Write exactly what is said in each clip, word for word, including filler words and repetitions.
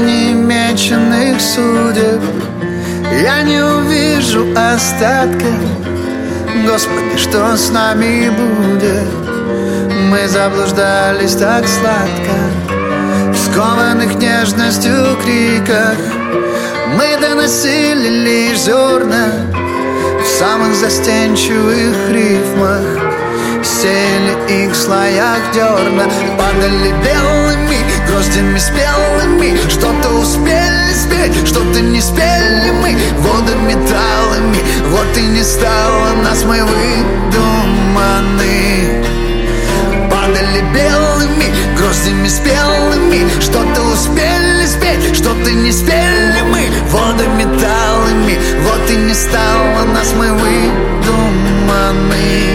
немеченных судеб. Я не увижу остатка. Господи, что с нами будет? Мы заблуждались так сладко в скованных нежностью криках. Мы доносили лишь зерна в самых застенчивых рифмах, сеяли их в слоях дерна, падали белыми гроздями спелыми. Что-то успели спеть, что-то не спели мы водометаллами. Вот и не стало нас, мы выдуманы. Падали белыми гроздями спелыми. Что-то успели спеть, что-то не спели мы водометаллами. Вот и не стало нас, мы выдуманы.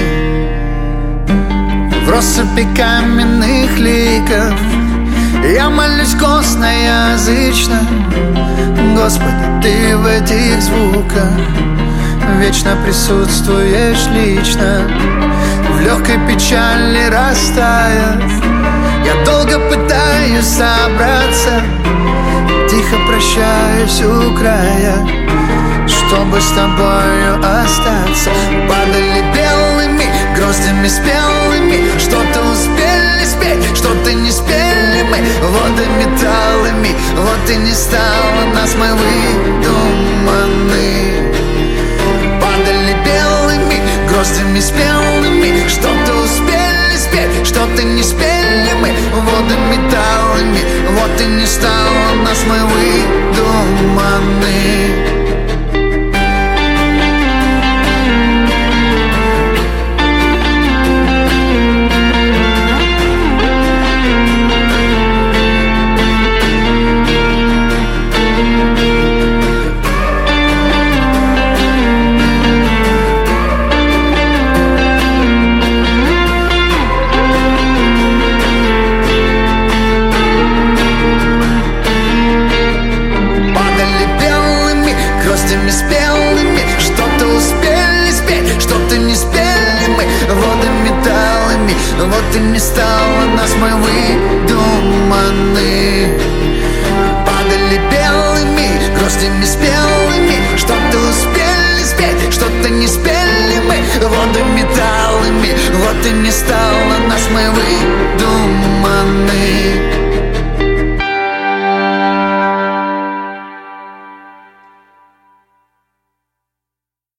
В россыпи каменных ликов я молюсь косноязычно. Господи, Ты в этих звуках вечно присутствуешь лично. В легкой печали растаяв, я долго пытаюсь собраться, тихо прощаюсь у края, чтобы с Тобою остаться. Падали белыми гроздями спелыми. Что-то успели спеть, что-то не спели мы водометаллами. Вот и не стало нас, мы выдуманы. Падали белыми гроздями спелыми. Что-то успели спеть, что-то не спели мы водометаллами. Вот и не стало нас, мы выдуманы. Вот и не стало